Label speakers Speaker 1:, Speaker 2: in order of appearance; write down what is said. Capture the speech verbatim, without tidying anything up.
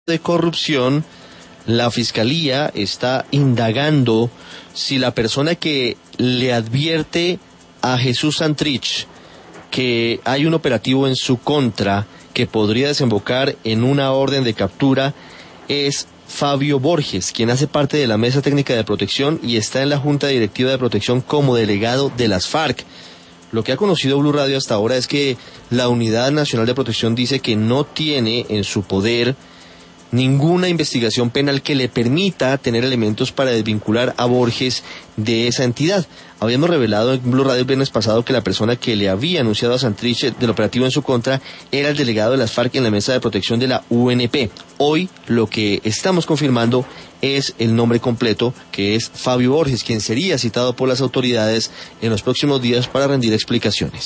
Speaker 1: de corrupción, la Fiscalía está indagando si la persona que le advierte a Jesús Santrich que hay un operativo en su contra que podría desembocar en una orden de captura es Fabio Borges, quien hace parte de la Mesa Técnica de Protección y está en la Junta Directiva de Protección como delegado de las FARC. Lo que ha conocido Blue Radio hasta ahora es que la Unidad Nacional de Protección dice que no tiene en su poder ninguna investigación penal que le permita tener elementos para desvincular a Borges de esa entidad. Habíamos revelado en Blue Radio el viernes pasado que la persona que le había anunciado a Santrich del operativo en su contra era el delegado de las FARC en la Mesa de Protección de la U N P. Hoy lo que estamos confirmando es el nombre completo, que es Fabio Borges, quien sería citado por las autoridades en los próximos días para rendir explicaciones.